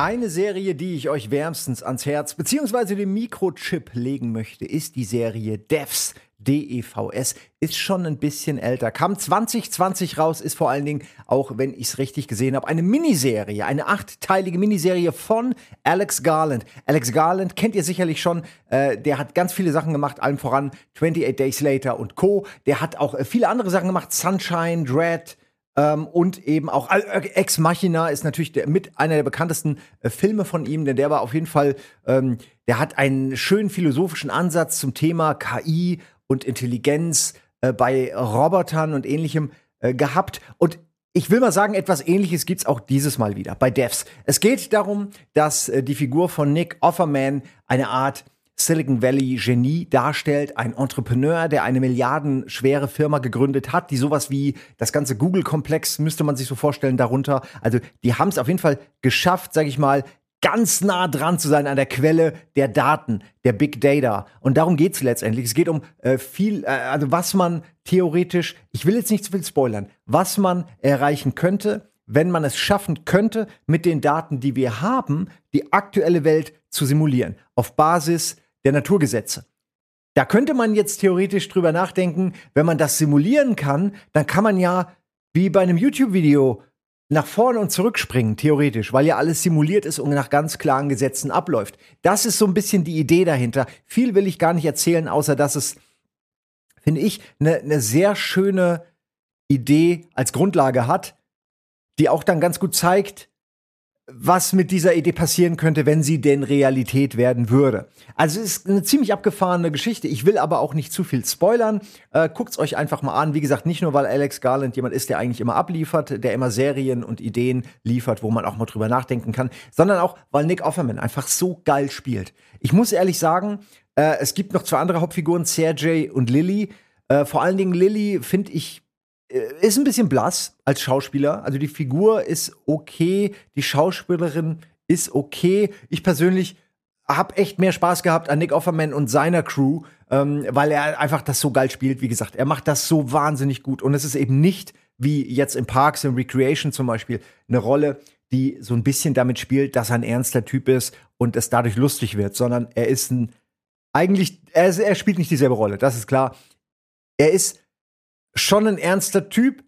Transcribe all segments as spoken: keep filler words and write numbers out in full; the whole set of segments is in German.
Eine Serie, die ich euch wärmstens ans Herz bzw. den Mikrochip legen möchte, ist die Serie Devs. D E V S ist schon ein bisschen älter, kam zwanzig zwanzig raus, ist vor allen Dingen, auch wenn ich es richtig gesehen habe, eine Miniserie, eine achtteilige Miniserie von Alex Garland. Alex Garland kennt ihr sicherlich schon, äh, der hat ganz viele Sachen gemacht, allem voran twenty-eight Days Later und Co. Der hat auch äh, viele andere Sachen gemacht, Sunshine, Dread, Ähm, und eben auch äh, Ex Machina ist natürlich der, mit einer der bekanntesten äh, Filme von ihm, denn der war auf jeden Fall, ähm, der hat einen schönen philosophischen Ansatz zum Thema K I und Intelligenz äh, bei Robotern und Ähnlichem äh, gehabt. Und ich will mal sagen, etwas Ähnliches gibt's auch dieses Mal wieder bei Devs. Es geht darum, dass äh, die Figur von Nick Offerman eine Art Silicon Valley Genie darstellt, ein Entrepreneur, der eine milliardenschwere Firma gegründet hat, die sowas wie das ganze Google-Komplex, müsste man sich so vorstellen, darunter. Also die haben es auf jeden Fall geschafft, sag ich mal, ganz nah dran zu sein an der Quelle der Daten, der Big Data. Und darum geht's letztendlich. Es geht um äh, viel, äh, also was man theoretisch, ich will jetzt nicht zu viel spoilern, was man erreichen könnte, wenn man es schaffen könnte, mit den Daten, die wir haben, die aktuelle Welt zu simulieren, auf Basis der Naturgesetze. Da könnte man jetzt theoretisch drüber nachdenken, wenn man das simulieren kann, dann kann man ja wie bei einem YouTube-Video nach vorne und zurück springen, theoretisch, weil ja alles simuliert ist und nach ganz klaren Gesetzen abläuft. Das ist so ein bisschen die Idee dahinter. Viel will ich gar nicht erzählen, außer dass es, finde ich, eine ne sehr schöne Idee als Grundlage hat, die auch dann ganz gut zeigt, was mit dieser Idee passieren könnte, wenn sie denn Realität werden würde. Also es ist eine ziemlich abgefahrene Geschichte. Ich will aber auch nicht zu viel spoilern. Äh, guckt's euch einfach mal an. Wie gesagt, nicht nur, weil Alex Garland jemand ist, der eigentlich immer abliefert, der immer Serien und Ideen liefert, wo man auch mal drüber nachdenken kann, sondern auch, weil Nick Offerman einfach so geil spielt. Ich muss ehrlich sagen, äh, es gibt noch zwei andere Hauptfiguren, Sergey und Lily. Äh, vor allen Dingen Lily finde ich ist ein bisschen blass als Schauspieler. Also die Figur ist okay, die Schauspielerin ist okay. Ich persönlich habe echt mehr Spaß gehabt an Nick Offerman und seiner Crew, ähm, weil er einfach das so geil spielt. Wie gesagt, er macht das so wahnsinnig gut. Und es ist eben nicht, wie jetzt in Parks and Recreation zum Beispiel, eine Rolle, die so ein bisschen damit spielt, dass er ein ernster Typ ist und es dadurch lustig wird, sondern er ist ein, eigentlich, er, ist, er spielt nicht dieselbe Rolle, das ist klar. Er ist schon ein ernster Typ,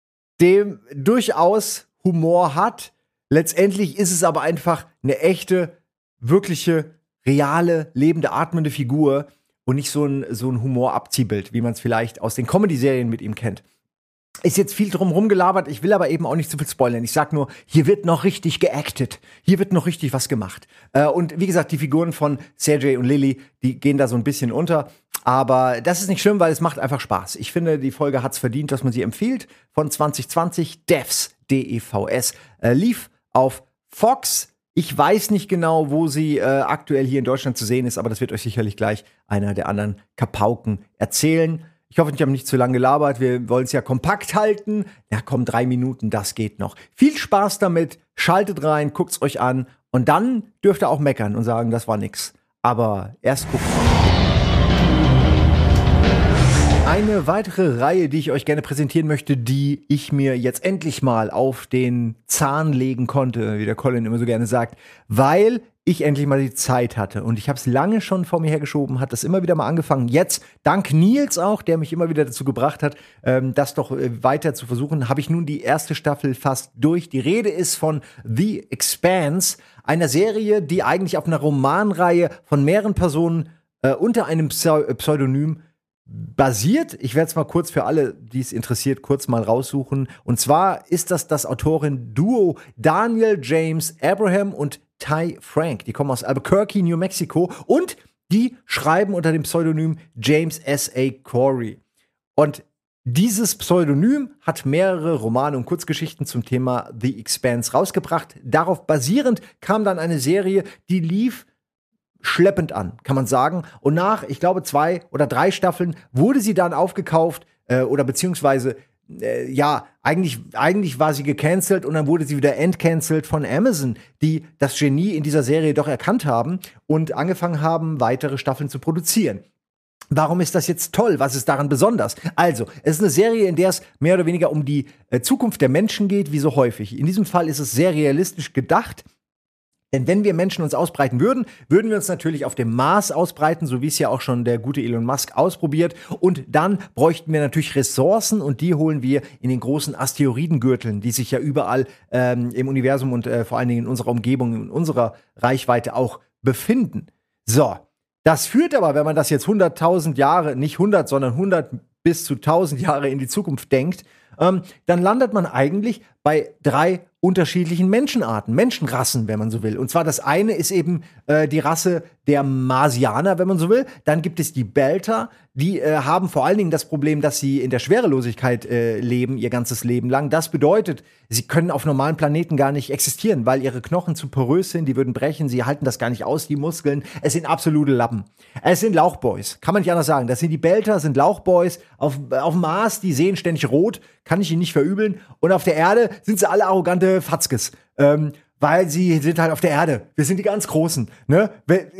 dem durchaus Humor hat. Letztendlich ist es aber einfach eine echte, wirkliche, reale, lebende, atmende Figur und nicht so ein, so ein Humor-Abziehbild, wie man es vielleicht aus den Comedy-Serien mit ihm kennt. Ist jetzt viel drum rumgelabert, ich will aber eben auch nicht zu viel spoilern. Ich sag nur, hier wird noch richtig geactet. Hier wird noch richtig was gemacht. Äh, und wie gesagt, die Figuren von Sergey und Lily, die gehen da so ein bisschen unter. Aber das ist nicht schlimm, weil es macht einfach Spaß. Ich finde, die Folge hat's verdient, dass man sie empfiehlt. Von zwanzig zwanzig, Devs, D E V S, äh, lief auf Fox. Ich weiß nicht genau, wo sie äh, aktuell hier in Deutschland zu sehen ist, aber das wird euch sicherlich gleich einer der anderen Kapauken erzählen. Ich hoffe, ich habe nicht zu lange gelabert. Wir wollen es ja kompakt halten. Ja, komm, drei Minuten, das geht noch. Viel Spaß damit. Schaltet rein, guckt's euch an. Und dann dürft ihr auch meckern und sagen, das war nix. Aber erst gucken. Eine weitere Reihe, die ich euch gerne präsentieren möchte, die ich mir jetzt endlich mal auf den Zahn legen konnte, wie der Colin immer so gerne sagt, weil ich endlich mal die Zeit hatte. Und ich habe es lange schon vor mir hergeschoben, hat das immer wieder mal angefangen. Jetzt, dank Nils auch, der mich immer wieder dazu gebracht hat, ähm, das doch äh, weiter zu versuchen, habe ich nun die erste Staffel fast durch. Die Rede ist von The Expanse, einer Serie, die eigentlich auf einer Romanreihe von mehreren Personen äh, unter einem Pseu- Pseudonym basiert. Ich werde es mal kurz für alle, die es interessiert, kurz mal raussuchen. Und zwar ist das das Autorin-Duo Daniel James Abraham und Ty Frank. Die kommen aus Albuquerque, New Mexico. Und die schreiben unter dem Pseudonym James S A. Corey. Und dieses Pseudonym hat mehrere Romane und Kurzgeschichten zum Thema The Expanse rausgebracht. Darauf basierend kam dann eine Serie, die lief schleppend an, kann man sagen. Und nach, ich glaube, zwei oder drei Staffeln wurde sie dann aufgekauft äh, oder beziehungsweise, äh, ja, eigentlich, eigentlich war sie gecancelt und dann wurde sie wieder entcancelt von Amazon, die das Genie in dieser Serie doch erkannt haben und angefangen haben, weitere Staffeln zu produzieren. Warum ist das jetzt toll? Was ist daran besonders? Also, es ist eine Serie, in der es mehr oder weniger um die äh, Zukunft der Menschen geht, wie so häufig. In diesem Fall ist es sehr realistisch gedacht. Denn wenn wir Menschen uns ausbreiten würden, würden wir uns natürlich auf dem Mars ausbreiten, so wie es ja auch schon der gute Elon Musk ausprobiert. Und dann bräuchten wir natürlich Ressourcen und die holen wir in den großen Asteroidengürteln, die sich ja überall ähm, im Universum und äh, vor allen Dingen in unserer Umgebung, in unserer Reichweite auch befinden. So, das führt aber, wenn man das jetzt hunderttausend Jahre, nicht hundert, sondern hundert bis zu tausend Jahre in die Zukunft denkt, ähm, dann landet man eigentlich bei drei unterschiedlichen Menschenarten, Menschenrassen, wenn man so will. Und zwar das eine ist eben äh, die Rasse der Marsianer, wenn man so will. Dann gibt es die Belter, die äh, haben vor allen Dingen das Problem, dass sie in der Schwerelosigkeit äh, leben, ihr ganzes Leben lang. Das bedeutet, sie können auf normalen Planeten gar nicht existieren, weil ihre Knochen zu porös sind, die würden brechen, sie halten das gar nicht aus, die Muskeln. Es sind absolute Lappen. Es sind Lauchboys, kann man nicht anders sagen. Das sind die Belter, sind Lauchboys. Auf, auf dem Mars, die sehen ständig rot, kann ich ihnen nicht verübeln. Und auf der Erde sind sie alle arrogante Fatzkes. Ähm, weil sie sind halt auf der Erde. Wir sind die ganz Großen. Ne?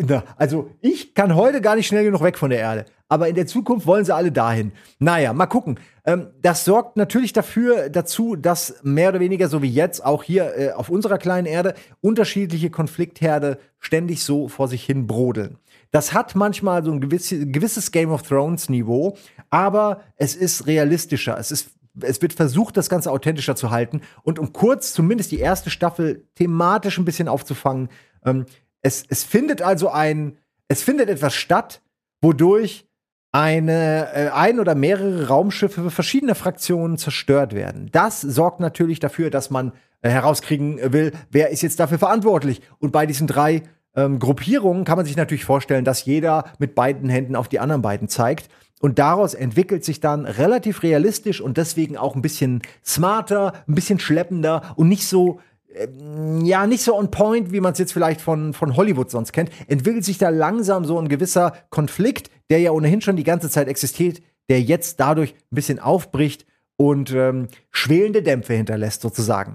Also ich kann heute gar nicht schnell genug weg von der Erde. Aber in der Zukunft wollen sie alle dahin. Naja, mal gucken. Ähm, das sorgt natürlich dafür, dazu, dass mehr oder weniger, so wie jetzt, auch hier äh, auf unserer kleinen Erde, unterschiedliche Konfliktherde ständig so vor sich hin brodeln. Das hat manchmal so ein gewisse, gewisses Game of Thrones Niveau, aber es ist realistischer. Es ist Es wird versucht, das Ganze authentischer zu halten. Und um kurz zumindest die erste Staffel thematisch ein bisschen aufzufangen, ähm, es, es findet also ein, es findet etwas statt, wodurch eine, äh, ein oder mehrere Raumschiffe verschiedener Fraktionen zerstört werden. Das sorgt natürlich dafür, dass man äh, herauskriegen will, wer ist jetzt dafür verantwortlich. Und bei diesen drei ähm, Gruppierungen kann man sich natürlich vorstellen, dass jeder mit beiden Händen auf die anderen beiden zeigt. Und daraus entwickelt sich dann relativ realistisch und deswegen auch ein bisschen smarter, ein bisschen schleppender und nicht so, äh, ja, nicht so on point, wie man es jetzt vielleicht von, von Hollywood sonst kennt. Entwickelt sich da langsam so ein gewisser Konflikt, der ja ohnehin schon die ganze Zeit existiert, der jetzt dadurch ein bisschen aufbricht und ähm, schwelende Dämpfe hinterlässt, sozusagen.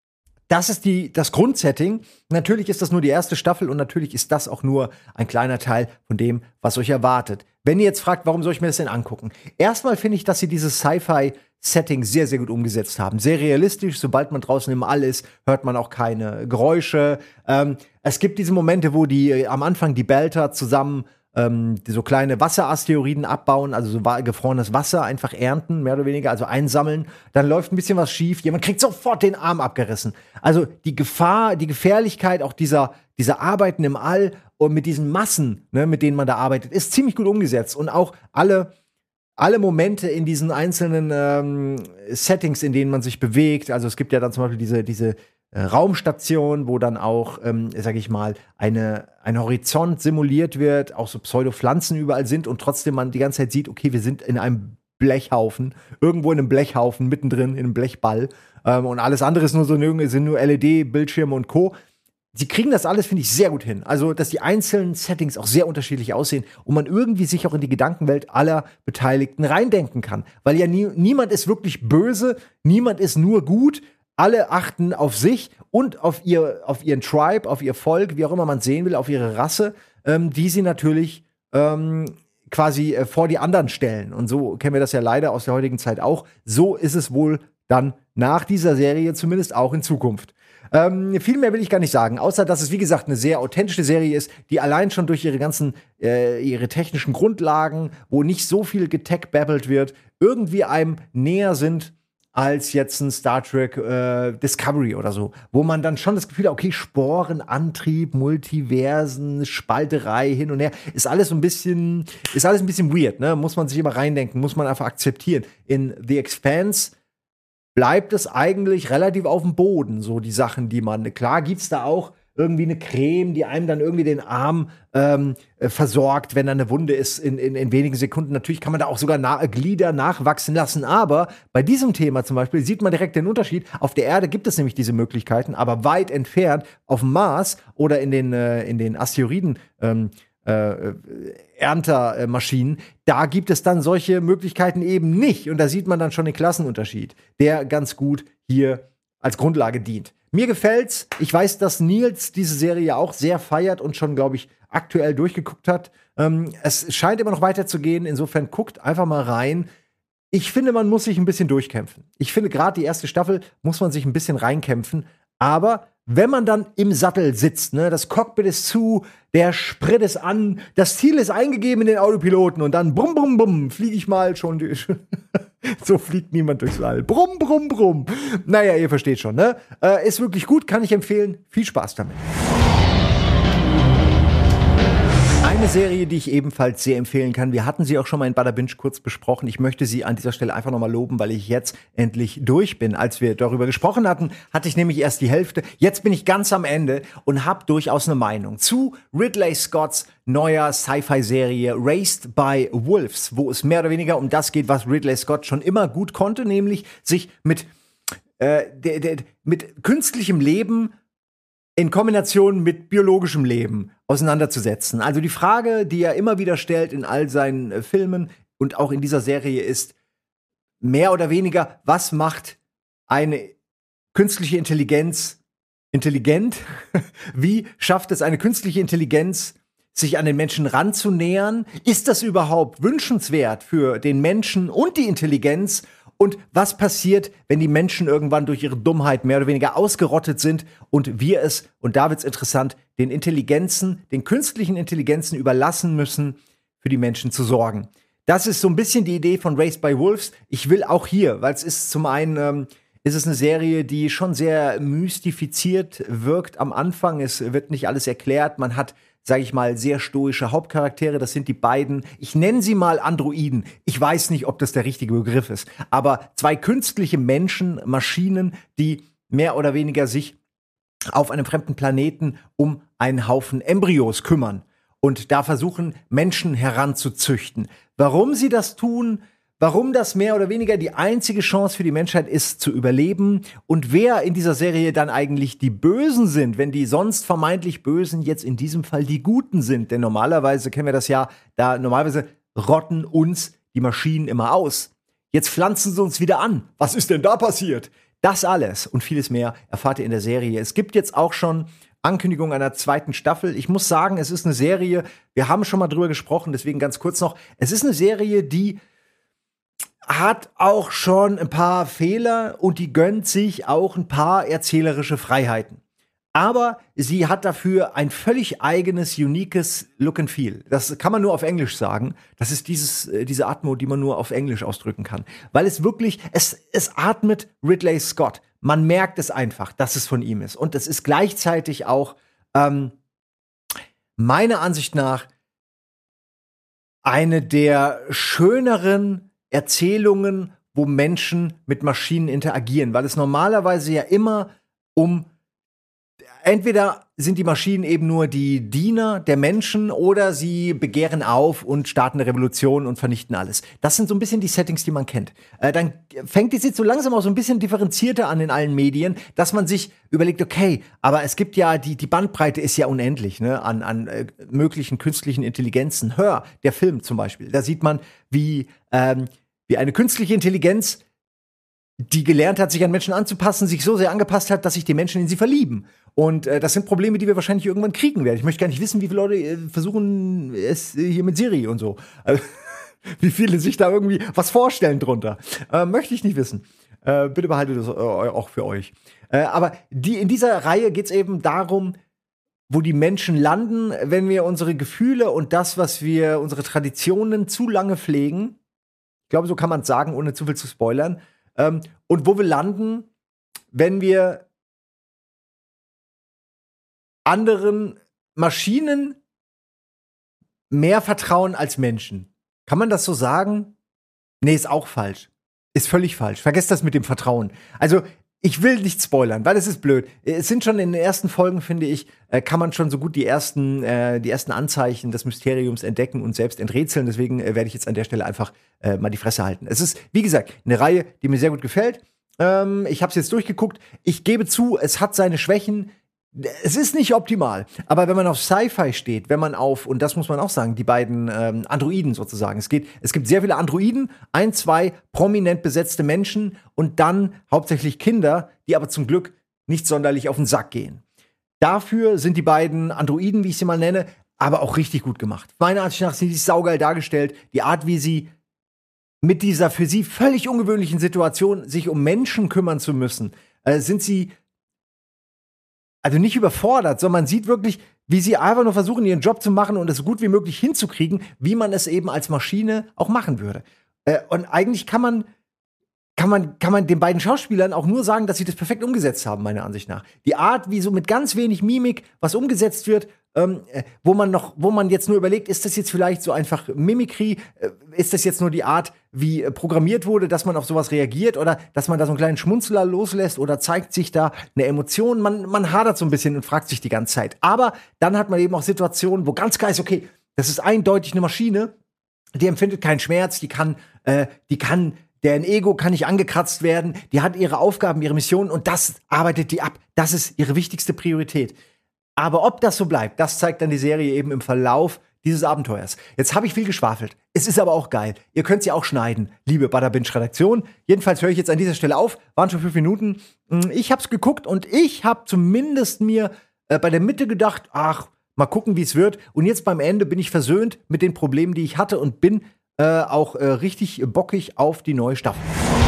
Das ist die, das Grundsetting. Natürlich ist das nur die erste Staffel und natürlich ist das auch nur ein kleiner Teil von dem, was euch erwartet. Wenn ihr jetzt fragt, warum soll ich mir das denn angucken? Erstmal finde ich, dass sie dieses Sci-Fi-Setting sehr, sehr gut umgesetzt haben. Sehr realistisch. Sobald man draußen im All ist, hört man auch keine Geräusche. Ähm, es gibt diese Momente, wo die äh, am Anfang die Belter zusammen ähm, so kleine Wasserasteroiden abbauen, also so wa- gefrorenes Wasser einfach ernten, mehr oder weniger, also einsammeln. Dann läuft ein bisschen was schief. Jemand kriegt sofort den Arm abgerissen. Also die Gefahr, die Gefährlichkeit auch dieser, dieser Arbeiten im All und mit diesen Massen, ne, mit denen man da arbeitet, ist ziemlich gut umgesetzt. Und auch alle, alle Momente in diesen einzelnen ähm, Settings, in denen man sich bewegt. Also es gibt ja dann zum Beispiel diese, diese äh, Raumstation, wo dann auch, ähm, sag ich mal, eine, ein Horizont simuliert wird, auch so Pseudopflanzen überall sind und trotzdem man die ganze Zeit sieht, okay, wir sind in einem Blechhaufen, irgendwo in einem Blechhaufen, mittendrin in einem Blechball. Ähm, und alles andere ist nur so, sind nur L E D-Bildschirme und Co. Sie kriegen das alles, finde ich, sehr gut hin. Also, dass die einzelnen Settings auch sehr unterschiedlich aussehen und man irgendwie sich auch in die Gedankenwelt aller Beteiligten reindenken kann. Weil ja nie, niemand ist wirklich böse, niemand ist nur gut. Alle achten auf sich und auf, ihr, auf ihren Tribe, auf ihr Volk, wie auch immer man es sehen will, auf ihre Rasse, ähm, die sie natürlich ähm, quasi äh, vor die anderen stellen. Und so kennen wir das ja leider aus der heutigen Zeit auch. So ist es wohl dann nach dieser Serie zumindest auch in Zukunft. Ähm, viel mehr will ich gar nicht sagen, außer dass es, wie gesagt, eine sehr authentische Serie ist, die allein schon durch ihre ganzen, äh, ihre technischen Grundlagen, wo nicht so viel getech-babbelt wird, irgendwie einem näher sind als jetzt ein Star Trek äh, Discovery oder so, wo man dann schon das Gefühl hat, okay, Sporenantrieb, Multiversen, Spalterei hin und her, ist alles so ein bisschen, ist alles ein bisschen weird, ne? Muss man sich immer reindenken, muss man einfach akzeptieren. In The Expanse bleibt es eigentlich relativ auf dem Boden, so die Sachen, die man, klar gibt's da auch irgendwie eine Creme, die einem dann irgendwie den Arm ähm, äh, versorgt, wenn da eine Wunde ist in, in, in wenigen Sekunden. Natürlich kann man da auch sogar na- Glieder nachwachsen lassen, aber bei diesem Thema zum Beispiel sieht man direkt den Unterschied. Auf der Erde gibt es nämlich diese Möglichkeiten, aber weit entfernt auf dem Mars oder in den, äh, in den Asteroiden ähm, äh, Erntermaschinen, da gibt es dann solche Möglichkeiten eben nicht. Und da sieht man dann schon den Klassenunterschied, der ganz gut hier als Grundlage dient. Mir gefällt's. Ich weiß, dass Nils diese Serie auch sehr feiert und schon, glaube ich, aktuell durchgeguckt hat. Ähm, es scheint immer noch weiterzugehen. Insofern guckt einfach mal rein. Ich finde, man muss sich ein bisschen durchkämpfen. Ich finde, gerade die erste Staffel muss man sich ein bisschen reinkämpfen. Aber wenn man dann im Sattel sitzt, ne, das Cockpit ist zu, der Sprit ist an, das Ziel ist eingegeben in den Autopiloten und dann brumm, brumm, brumm, fliege ich mal schon durch. So fliegt niemand durchs All. Brumm, brumm, brumm. Naja, ihr versteht schon, ne? Äh, ist wirklich gut, kann ich empfehlen. Viel Spaß damit. Eine Serie, die ich ebenfalls sehr empfehlen kann, wir hatten sie auch schon mal in Bada Binge kurz besprochen. Ich möchte sie an dieser Stelle einfach nochmal loben, weil ich jetzt endlich durch bin. Als wir darüber gesprochen hatten, hatte ich nämlich erst die Hälfte. Jetzt bin ich ganz am Ende und habe durchaus eine Meinung zu Ridley Scotts neuer Sci-Fi-Serie Raised by Wolves, wo es mehr oder weniger um das geht, was Ridley Scott schon immer gut konnte, nämlich sich mit, äh, de, de, mit künstlichem Leben in Kombination mit biologischem Leben auseinanderzusetzen. Also die Frage, die er immer wieder stellt in all seinen äh, Filmen und auch in dieser Serie ist mehr oder weniger, was macht eine künstliche Intelligenz intelligent? Wie schafft es eine künstliche Intelligenz, sich an den Menschen ranzunähern? Ist das überhaupt wünschenswert für den Menschen und die Intelligenz? Und was passiert, wenn die Menschen irgendwann durch ihre Dummheit mehr oder weniger ausgerottet sind und wir es, und da wird's interessant, den Intelligenzen, den künstlichen Intelligenzen überlassen müssen, für die Menschen zu sorgen. Das ist so ein bisschen die Idee von Raised by Wolves. Ich will auch hier, weil es ist zum einen, ähm, ist es eine Serie, die schon sehr mystifiziert wirkt am Anfang. Es wird nicht alles erklärt. Man hat, sage ich mal, sehr stoische Hauptcharaktere. Das sind die beiden, ich nenne sie mal Androiden. Ich weiß nicht, ob das der richtige Begriff ist. Aber zwei künstliche Menschen, Maschinen, die mehr oder weniger sich auf einem fremden Planeten um einen Haufen Embryos kümmern. Und da versuchen, Menschen heranzuzüchten. Warum sie das tun, warum das mehr oder weniger die einzige Chance für die Menschheit ist, zu überleben und wer in dieser Serie dann eigentlich die Bösen sind, wenn die sonst vermeintlich Bösen jetzt in diesem Fall die Guten sind. Denn normalerweise kennen wir das ja, da normalerweise rotten uns die Maschinen immer aus. Jetzt pflanzen sie uns wieder an. Was ist denn da passiert? Das alles und vieles mehr erfahrt ihr in der Serie. Es gibt jetzt auch schon Ankündigung einer zweiten Staffel. Ich muss sagen, es ist eine Serie, wir haben schon mal drüber gesprochen, deswegen ganz kurz noch. Es ist eine Serie, die hat auch schon ein paar Fehler und die gönnt sich auch ein paar erzählerische Freiheiten. Aber sie hat dafür ein völlig eigenes, uniques Look and Feel. Das kann man nur auf Englisch sagen. Das ist dieses, diese Atmo, die man nur auf Englisch ausdrücken kann. Weil es wirklich, es, es atmet Ridley Scott. Man merkt es einfach, dass es von ihm ist. Und es ist gleichzeitig auch, ähm, meiner Ansicht nach, eine der schöneren Erzählungen, wo Menschen mit Maschinen interagieren. Weil es normalerweise ja immer um entweder sind die Maschinen eben nur die Diener der Menschen oder sie begehren auf und starten eine Revolution und vernichten alles. Das sind so ein bisschen die Settings, die man kennt. Äh, dann fängt es jetzt so langsam auch so ein bisschen differenzierter an in allen Medien, dass man sich überlegt, okay, aber es gibt ja, die, die Bandbreite ist ja unendlich, ne, an, an äh, möglichen künstlichen Intelligenzen. Hör, der Film zum Beispiel, da sieht man, wie, ähm, wie eine künstliche Intelligenz, die gelernt hat, sich an Menschen anzupassen, sich so sehr angepasst hat, dass sich die Menschen in sie verlieben. Und äh, das sind Probleme, die wir wahrscheinlich irgendwann kriegen werden. Ich möchte gar nicht wissen, wie viele Leute äh, versuchen es äh, hier mit Siri und so. Also, wie viele sich da irgendwie was vorstellen drunter. Äh, möchte ich nicht wissen. Äh, bitte behaltet das äh, auch für euch. Äh, aber die, in dieser Reihe geht es eben darum, wo die Menschen landen, wenn wir unsere Gefühle und das, was wir, unsere Traditionen zu lange pflegen. Ich glaube, so kann man es sagen, ohne zu viel zu spoilern. Ähm, und wo wir landen, wenn wir anderen Maschinen mehr vertrauen als Menschen. Kann man das so sagen? Nee, ist auch falsch. Ist völlig falsch. Vergesst das mit dem Vertrauen. Also, ich will nicht spoilern, weil es ist blöd. Es sind schon in den ersten Folgen, finde ich, äh, kann man schon so gut die ersten, äh, die ersten Anzeichen des Mysteriums entdecken und selbst enträtseln. Deswegen äh, werde ich jetzt an der Stelle einfach äh, mal die Fresse halten. Es ist, wie gesagt, eine Reihe, die mir sehr gut gefällt. Ähm, ich habe es jetzt durchgeguckt. Ich gebe zu, es hat seine Schwächen. Es ist nicht optimal, aber wenn man auf Sci-Fi steht, wenn man auf, und das muss man auch sagen, die beiden ähm, Androiden sozusagen, es geht, es gibt sehr viele Androiden, ein, zwei prominent besetzte Menschen und dann hauptsächlich Kinder, die aber zum Glück nicht sonderlich auf den Sack gehen. Dafür sind die beiden Androiden, wie ich sie mal nenne, aber auch richtig gut gemacht. Meiner Ansicht nach sind die saugeil dargestellt, die Art, wie sie mit dieser für sie völlig ungewöhnlichen Situation, sich um Menschen kümmern zu müssen, äh, sind sie also nicht überfordert, sondern man sieht wirklich, wie sie einfach nur versuchen, ihren Job zu machen und es so gut wie möglich hinzukriegen, wie man es eben als Maschine auch machen würde. Äh, und eigentlich kann man, kann man, kann man den beiden Schauspielern auch nur sagen, dass sie das perfekt umgesetzt haben, meiner Ansicht nach. Die Art, wie so mit ganz wenig Mimik was umgesetzt wird, ähm, äh, wo man noch, wo man jetzt nur überlegt, ist das jetzt vielleicht so einfach Mimikry, äh, ist das jetzt nur die Art, wie äh, programmiert wurde, dass man auf sowas reagiert oder dass man da so einen kleinen Schmunzler loslässt oder zeigt sich da eine Emotion. Man, man hadert so ein bisschen und fragt sich die ganze Zeit. Aber dann hat man eben auch Situationen, wo ganz klar ist, okay, das ist eindeutig eine Maschine, die empfindet keinen Schmerz, die kann, äh, die kann Deren Ego kann nicht angekratzt werden, die hat ihre Aufgaben, ihre Missionen und das arbeitet die ab. Das ist ihre wichtigste Priorität. Aber ob das so bleibt, das zeigt dann die Serie eben im Verlauf dieses Abenteuers. Jetzt habe ich viel geschwafelt. Es ist aber auch geil. Ihr könnt sie auch schneiden, liebe Bada-Binge-Redaktion. Jedenfalls höre ich jetzt an dieser Stelle auf. Waren schon fünf Minuten. Ich habe es geguckt und ich habe zumindest mir äh, bei der Mitte gedacht, ach, mal gucken, wie es wird. Und jetzt beim Ende bin ich versöhnt mit den Problemen, die ich hatte und bin Äh, auch äh, richtig bockig auf die neue Staffel.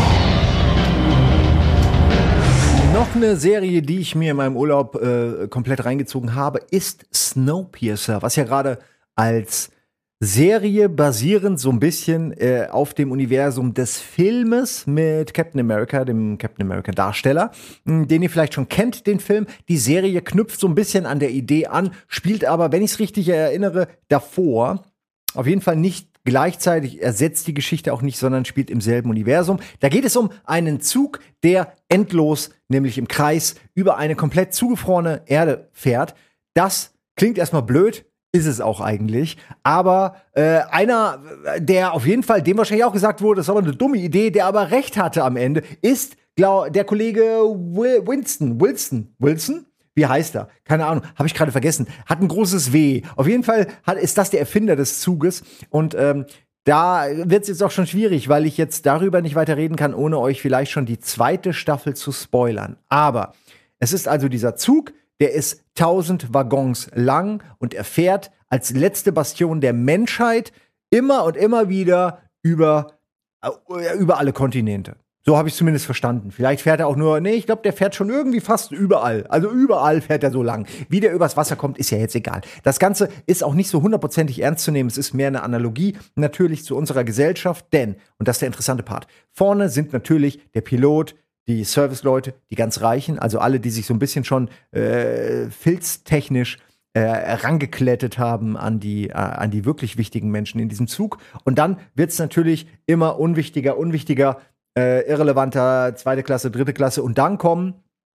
Noch eine Serie, die ich mir in meinem Urlaub äh, komplett reingezogen habe, ist Snowpiercer, was ja gerade als Serie basierend so ein bisschen äh, auf dem Universum des Filmes mit Captain America, dem Captain America Darsteller, mh, den ihr vielleicht schon kennt, den Film. Die Serie knüpft so ein bisschen an der Idee an, spielt aber, wenn ich es richtig erinnere, davor. Auf jeden Fall nicht gleichzeitig, ersetzt die Geschichte auch nicht, sondern spielt im selben Universum. Da geht es um einen Zug, der endlos, nämlich im Kreis, über eine komplett zugefrorene Erde fährt. Das klingt erstmal blöd, ist es auch eigentlich. Aber äh, einer, der auf jeden Fall, dem wahrscheinlich auch gesagt wurde, das ist aber eine dumme Idee, der aber recht hatte am Ende, ist glaub, der Kollege Will Winston. Wilson? Wilson? Wie heißt er? Keine Ahnung, habe ich gerade vergessen. Hat ein großes W. Auf jeden Fall hat, ist das der Erfinder des Zuges. Und ähm, da wird es jetzt auch schon schwierig, weil ich jetzt darüber nicht weiter reden kann, ohne euch vielleicht schon die zweite Staffel zu spoilern. Aber es ist also dieser Zug, der ist tausend Waggons lang und er fährt als letzte Bastion der Menschheit immer und immer wieder über, äh, über alle Kontinente. So habe ich es zumindest verstanden. Vielleicht fährt er auch nur, nee, ich glaube, der fährt schon irgendwie fast überall. Also überall fährt er so lang. Wie der übers Wasser kommt, ist ja jetzt egal. Das Ganze ist auch nicht so hundertprozentig ernst zu nehmen. Es ist mehr eine Analogie natürlich zu unserer Gesellschaft. Denn, und das ist der interessante Part, vorne sind natürlich der Pilot, die Serviceleute, die ganz Reichen, also alle, die sich so ein bisschen schon äh, filztechnisch äh, herangeklettet haben an die, äh, an die wirklich wichtigen Menschen in diesem Zug. Und dann wird es natürlich immer unwichtiger, unwichtiger, Äh, irrelevanter, zweite Klasse, dritte Klasse und dann kommen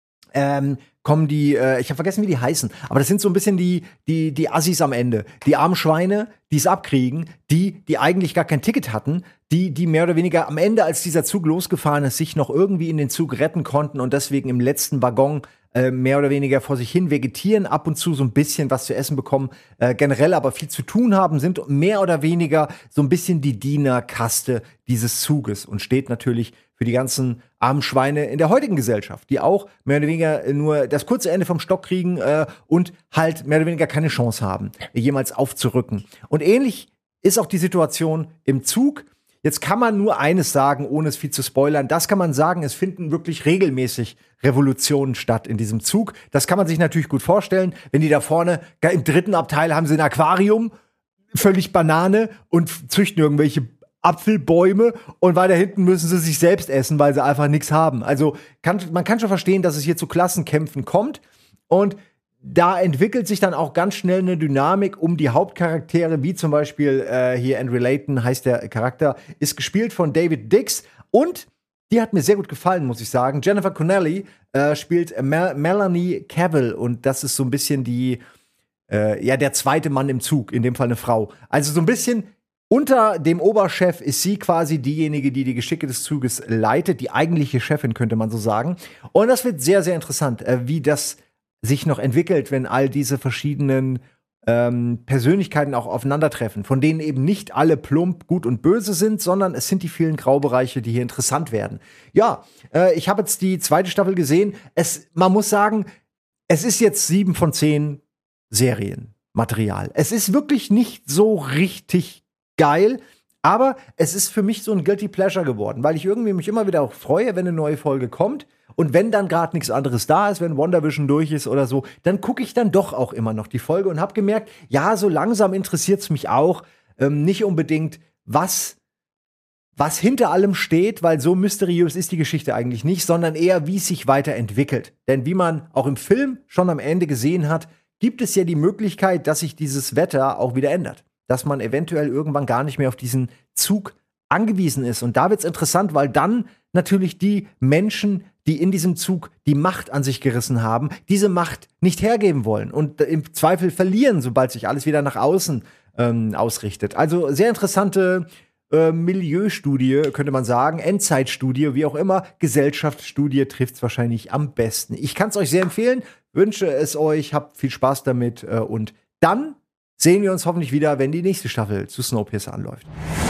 ähm, kommen die, äh, ich habe vergessen, wie die heißen, aber das sind so ein bisschen die die die Assis am Ende, die armen Schweine, die es abkriegen, die die eigentlich gar kein Ticket hatten, die die mehr oder weniger am Ende, als dieser Zug losgefahren ist, sich noch irgendwie in den Zug retten konnten und deswegen im letzten Waggon äh, mehr oder weniger vor sich hin vegetieren, ab und zu so ein bisschen was zu essen bekommen, äh, generell aber viel zu tun haben, sind mehr oder weniger so ein bisschen die Dienerkaste dieses Zuges und steht natürlich für die ganzen armen Schweine in der heutigen Gesellschaft, die auch mehr oder weniger nur das kurze Ende vom Stock kriegen äh, und halt mehr oder weniger keine Chance haben, jemals aufzurücken. Und ähnlich ist auch die Situation im Zug. Jetzt kann man nur eines sagen, ohne es viel zu spoilern. Das kann man sagen, es finden wirklich regelmäßig Revolutionen statt in diesem Zug. Das kann man sich natürlich gut vorstellen, wenn die da vorne, im dritten Abteil haben sie ein Aquarium, völlig Banane und züchten irgendwelche Apfelbäume und weiter hinten müssen sie sich selbst essen, weil sie einfach nichts haben. Also kann, man kann schon verstehen, dass es hier zu Klassenkämpfen kommt und da entwickelt sich dann auch ganz schnell eine Dynamik um die Hauptcharaktere, wie zum Beispiel äh, hier Andrew Layton heißt der Charakter, ist gespielt von David Dix und die hat mir sehr gut gefallen, muss ich sagen. Jennifer Connelly äh, spielt Mel- Melanie Cavill und das ist so ein bisschen die, äh, ja, der zweite Mann im Zug, in dem Fall eine Frau. Also so ein bisschen unter dem Oberchef ist sie quasi diejenige, die die Geschicke des Zuges leitet, die eigentliche Chefin, könnte man so sagen. Und das wird sehr, sehr interessant, äh, wie das sich noch entwickelt, wenn all diese verschiedenen ähm, Persönlichkeiten auch aufeinandertreffen, von denen eben nicht alle plump gut und böse sind, sondern es sind die vielen Graubereiche, die hier interessant werden. Ja, äh, ich habe jetzt die zweite Staffel gesehen. Es, man muss sagen, es ist jetzt sieben von zehn Serienmaterial. Es ist wirklich nicht so richtig geil, aber es ist für mich so ein Guilty Pleasure geworden, weil ich irgendwie mich immer wieder auch freue, wenn eine neue Folge kommt. Und wenn dann gerade nichts anderes da ist, wenn WandaVision durch ist oder so, dann gucke ich dann doch auch immer noch die Folge und habe gemerkt, ja, so langsam interessiert es mich auch. Ähm, nicht unbedingt, was was hinter allem steht, weil so mysteriös ist die Geschichte eigentlich nicht, sondern eher, wie es sich weiterentwickelt. Denn wie man auch im Film schon am Ende gesehen hat, gibt es ja die Möglichkeit, dass sich dieses Wetter auch wieder ändert. Dass man eventuell irgendwann gar nicht mehr auf diesen Zug angewiesen ist. Und da wird's interessant, weil dann natürlich die Menschen, die in diesem Zug die Macht an sich gerissen haben, diese Macht nicht hergeben wollen und im Zweifel verlieren, sobald sich alles wieder nach außen ähm, ausrichtet. Also sehr interessante äh, Milieustudie, könnte man sagen, Endzeitstudie, wie auch immer. Gesellschaftsstudie trifft's wahrscheinlich am besten. Ich kann es euch sehr empfehlen, wünsche es euch, habt viel Spaß damit äh, und dann sehen wir uns hoffentlich wieder, wenn die nächste Staffel zu Snowpiercer anläuft.